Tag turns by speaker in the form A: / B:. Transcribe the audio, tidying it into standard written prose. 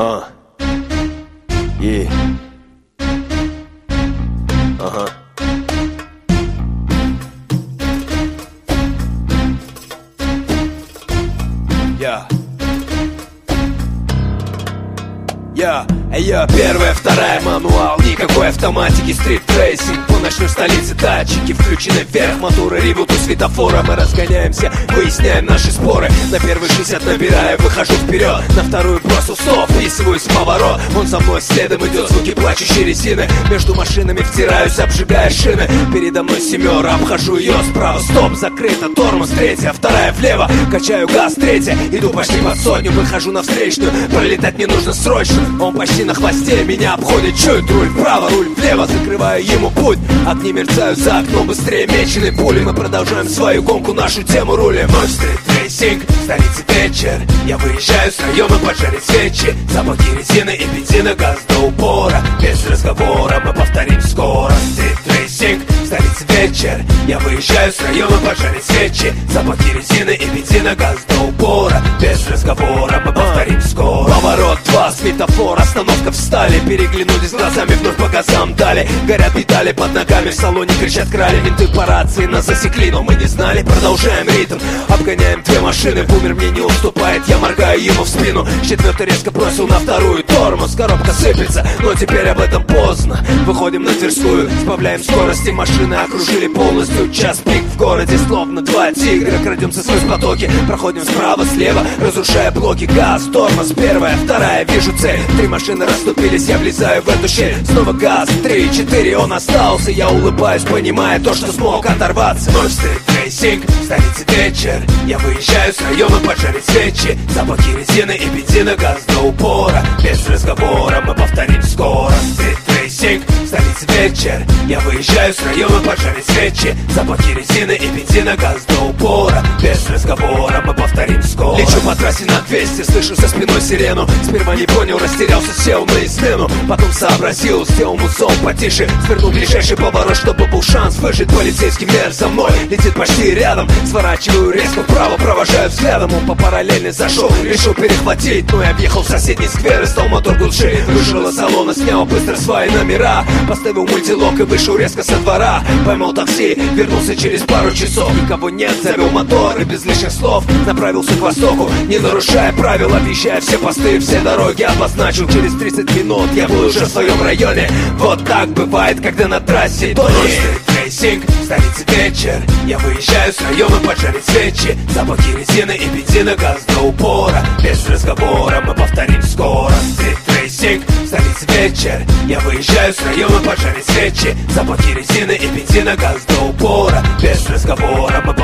A: И ага. Я первая, вторая, мануал, никакой автоматики, стрит-трейсинг. По ночной столице датчики включены вверх, моторы ревут у светофора. Мы разгоняемся, выясняем наши споры. На первый 60 набираю, выхожу вперед, на вторую просто стоп, вписываюсь в поворот. Он за мной следом идет, звуки плачущей резины. Между машинами втираюсь, обжигая шины. Передо мной семера, обхожу ее справа. Стоп, закрыто, тормоз, третья, вторая влево. Качаю газ, третья, иду почти под сотню. Выхожу на встречную, пролетать мне нужно срочно. Он почти на хвосте, меня обходит чуть. Руль вправо, руль влево, закрываю ему путь. Огни мерцают за окном, быстрее меченые пули. Мы продолжаем свою гонку, нашу тему рулем. Ночь, стрит-рейсинг, столица вечер. Я выезжаю с района, поджарить свечи. Запахи резины и бензина, газ до упора. Без разговора мы повторим скоро. Стрит-рейсинг, столица вечер. Я выезжаю с района, поджарить свечи. Запахи резины и бензина, газ до упора. Без разговора мы повторим скоро. Поворот 2, светофор, остановка встали. Переглянулись глазами, вновь по газам дали. Горят педали под ногами, в салоне кричат крали. Менты по рации нас засекли, но мы не знали. Продолжаем ритм, обгоняем две машины. Бумер мне не уступает, я моргаю ему в спину. С четвертой резко бросил на вторую, тормоз, коробка сыпется, но теперь об этом поздно. Выходим на Тверскую, сбавляем скорости. Машины окружили полностью, час пик в городе. Словно два тигра, крадемся сквозь потоки. Проходим справа, слева, разрушая блоки. Газ, тормоз, первая, вторая, вижу цель. Три машины расступились, я влезаю в эту щель. Снова газ, 3, 4, он остался. Я улыбаюсь, понимая то, что смог оторваться. Ночь, стрит-рейсинг, столица вечер. Я выезжаю с района, поджарить свечи. Запахи резины и бензина, газ до упора. Без разговора мы повторим скоро. Стрит-рейсинг, столица вечер. Я выезжаю с района, поджарить свечи. Запахи резины и бензина, газ до упора. Без разговора мы повторим скоро. Лечу по трассе на 200, слышу за спиной сирену. Сперва не понял, растерялся, сел на измену. Потом сообразил, сделал музон потише. Свернул ближайший поворот, чтобы был шанс выжить. Полицейский мер за мной, летит почти рядом. Сворачиваю резко вправо, провожаю взглядом. Он по параллельной зашел, решил перехватить. Но я въехал в соседний сквер и стал мотор глушить. Вышел из салона, снял быстро свои номера. Поставил мультилок и вышел резко со двора. Поймал такси, вернулся через пару часов. Никого нет, завел мотор и без лишних слов направился к востоку, не нарушая правил, объезжая все посты, все дороги обозначил. Через 30 минут я был уже в своем районе. Вот так бывает, когда на трассе тонет. Рейсинг, столица вечер. Я выезжаю с района, поджарить свечи. Запахи резины и бензина, газ до упора. Без разговора мы повторим скоро. Стрит-рейсинг, столица вечер. Я выезжаю с района, поджарить свечи. Запахи резины и бензина, газ до упора. Без разговора мы